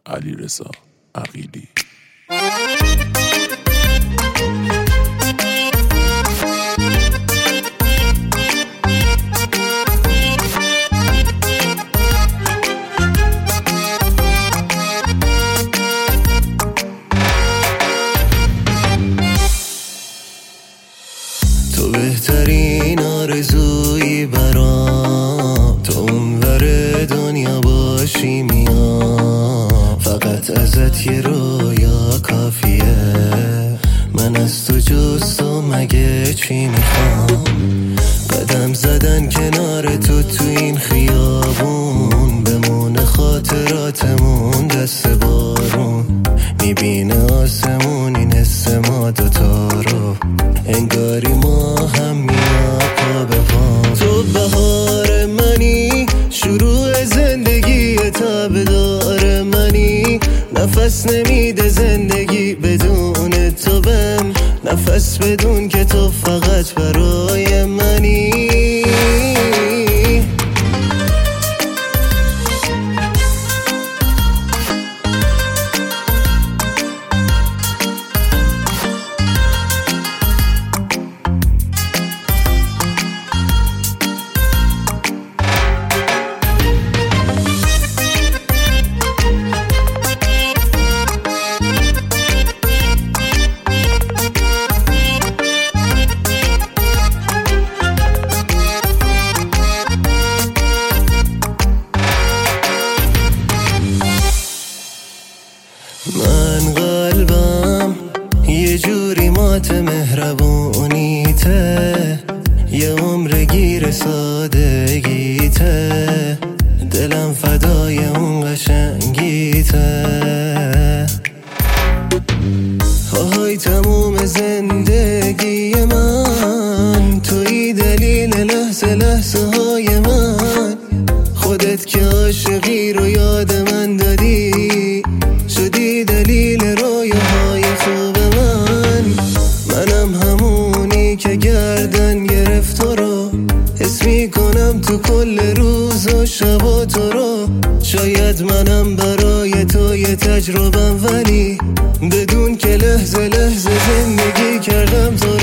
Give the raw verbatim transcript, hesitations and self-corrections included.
علیرضا عقیلی. تو بهترین آرزویی برام، تو اونور دنیا باشی میام، فقط ازت یه رویا کافیه، من از تو جز تو مگه چی میخوام، قدم زدن کنار تو تو این خیابون، بمونه خاطراتمون دست بارون، میبینه آسمون این حس ما دوتا رو، انگاری ما هم میاد پا به پا. تو بهار منی، شروع زندگی تابدار منی، نفس نمیده زندگی بدون تو بهم، نفس بدون که تو فقط برای منی. من قلبم یه جوری مات مهربونیته، یه عمر گیر سادگیته، دلم فدای اون قشنگیته، آهای تموم زندگی من، توی دلیل لحظه لحظه های من، خودت که عاشقی رو یاد من دادی، شدی دلیل رویاهای خوب من، منم همونی که گردن گرفت تو رو، حس میکنم تو کل روز و شب و تو رو، شاید منم برای تو یه تجربم، ولی بدون که لحظه لحظه زندگی کردم تو